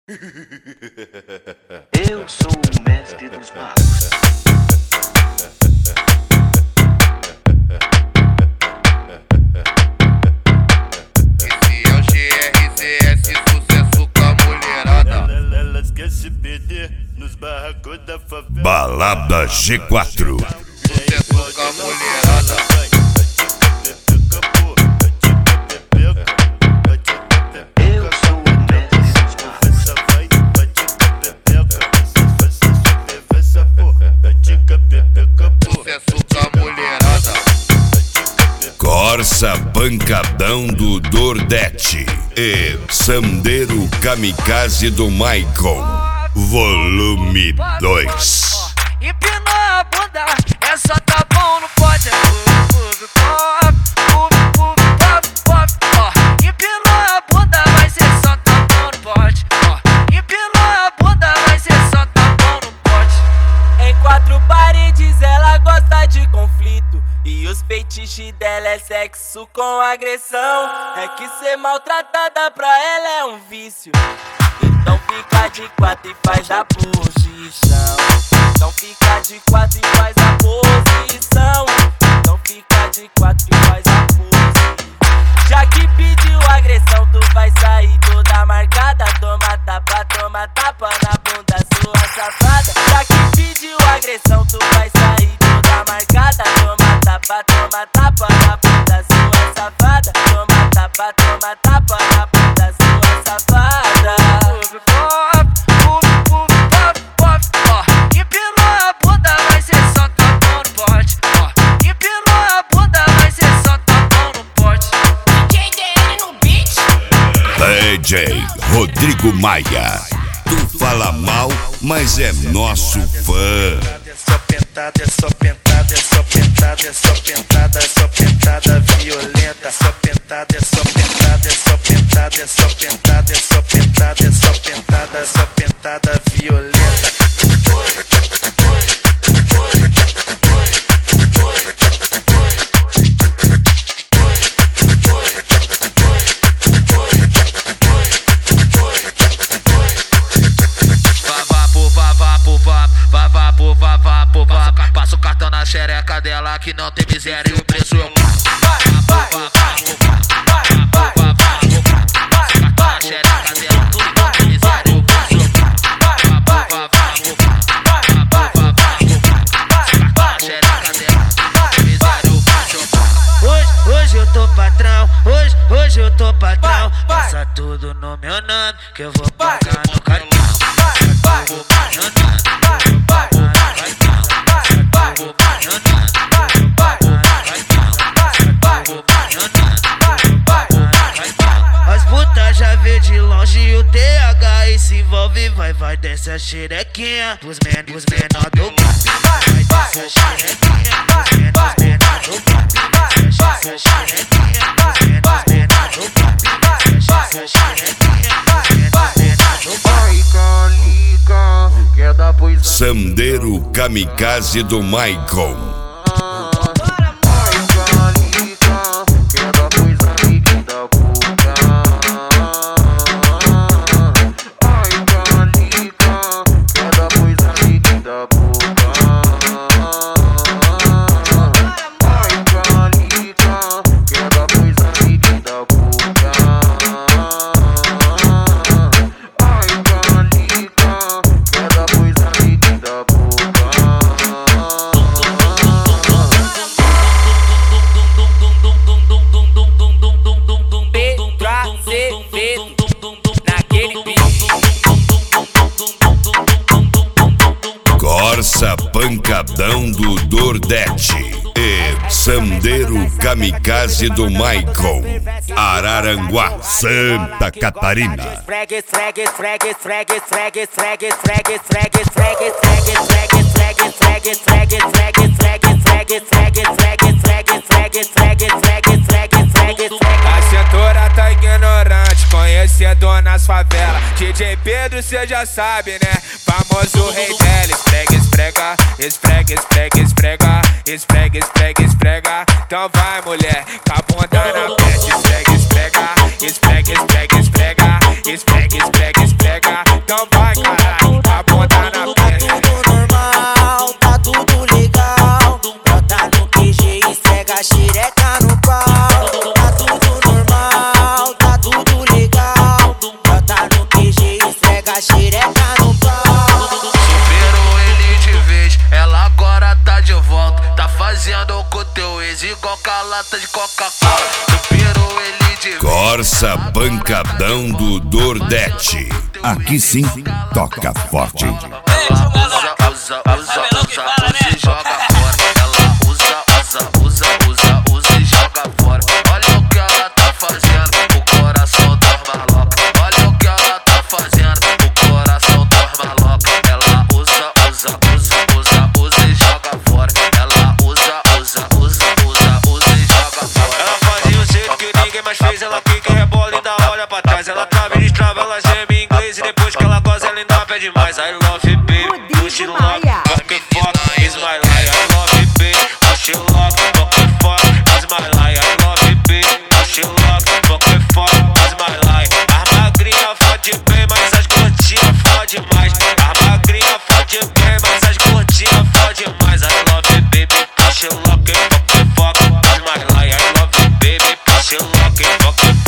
Eu sou o mestre dos magos. Esse é o GRCS, sucesso com a mulherada. Elas querem se perder nos barracos da favela. Balada G4. Sucesso com a mulherada. Eu sou o mestre dos magos. Sucesso com a mulherada. Corsa Pancadão do Dordete e Sandeiro Kamikaze do Maicon, volume 2. Empinou a bunda, é só tá bom, não pode. Empinou a bunda, vai ser só tá bom, não pode. Empinou a bunda, vai ser só tá bom, não pode. Em quatro paredes ela gosta de conflito, e os feitiços dela é sexo com agressão. É que ser maltratada pra ela é um vício. Então fica de quatro e faz a posição. Então fica de quatro e faz a posição. Então fica de quatro e faz a posição. Já que pediu agressão, tu vai sair toda marcada. Toma tapa na bunda, sua safada. Já que pediu agressão, tu vai sair toda marcada. Toma tapa na bunda, sua safada. Toma tapa na bunda, sua safada. Empinou a bunda, vai ser só tá bom, não pode. Empinou a bunda, vai ser só tá bom, não pode. DJ DN no beat. DJ Rodrigo Maia. Tu fala mal, mas é nosso fã. É só pentada, é só pentada, é só pentada, é só pentada, é só pentada violenta. É só pentada, é só pentada, é só pentada, é só pentada, é só pentada, é só pentada, é só pentada violenta. Passa o cartão na xereca dela que não tem miséria e o preço eu Hoje eu tô patrão, hoje eu tô patrão. Passa tudo no meu nome que eu vou pagar no cartão. As putas já vê de longe e o TH e se envolve, vai desce a xerequinha. Os menor do pop, vai desce a xerequinha. Os menor do pop, vai desce a xerequinha. Os menor do pop, vai desce a xerequinha. Os menor do pop. Liga, quer dar pois. Sandeiro Kamikaze do Maicon. Corsa Pancadão do Dordete e Sandeiro Kamikaze do Maicon, Araranguá, Santa Catarina. A cintura tá ignorante, conhecedor nas favelas. DJ Pedro cê já sabe, né? Famoso rei dela. Esfrega, esfrega, esfrega, esfrega, esfrega, esfrega, esfrega. Então vai, mulher, com a bunda na peste. Esfrega, esfrega, esfrega, esfrega, esfrega, esfrega, esfrega, esfrega. então vai, caralho, a bunda na perna. Tudo normal, tá tudo legal. Bota no QG e esfrega a xereca no pau. Tá tudo normal, tá tudo legal. Bota no QG e esfrega a xereca no pau. Superou ele de vez, ela agora tá de volta. Tá fazendo com teu ex igual com a lata de Coca-Cola. Superou ele de vez. Corsa Pancadão do Nordeste. Aqui sim, toca forte. Ela usa e joga fora. Ela usa e joga fora. Olha o que ela tá fazendo, o coração das malocas. Olha o que ela tá fazendo, o coração das malocas. Ela usa e joga fora. Ela usa e joga fora. Ela fazia o jeito que ninguém mais fez. Ela quica, rebola e ainda olha pra trás. Ela trava e destrava, ela geme em inglês. E depois que ela goza, ela ainda pede mais. I love you, baby, push it lock. Fuck it, fuck, is my life. I love you, baby, push it lock. Fuck it, fuck, is my life. I love you, baby, push it lock. Fuck it, fuck, is my life. As magrinha fode bem, mas as gordinhas fode mais. As magrinha fode bem, mas as gordinhas fode mais. I love you, baby, push it lock. Fuck it, fuck, is my life. I love you, baby, push it lock. Fuck it,